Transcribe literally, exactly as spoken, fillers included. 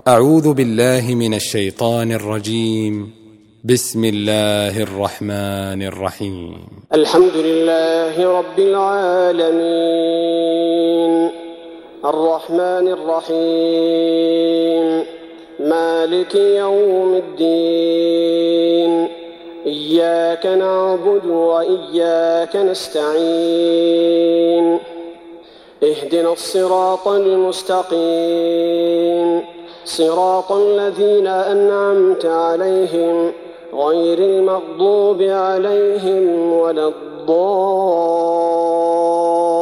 أعوذ بالله من الشيطان الرجيم. بسم الله الرحمن الرحيم. الحمد لله رب العالمين الرحمن الرحيم مالك يوم الدين إياك نعبد وإياك نستعين اهدنا الصراط المستقيم صراط الذين أنعمت عليهم غير المغضوب عليهم ولا الضالين.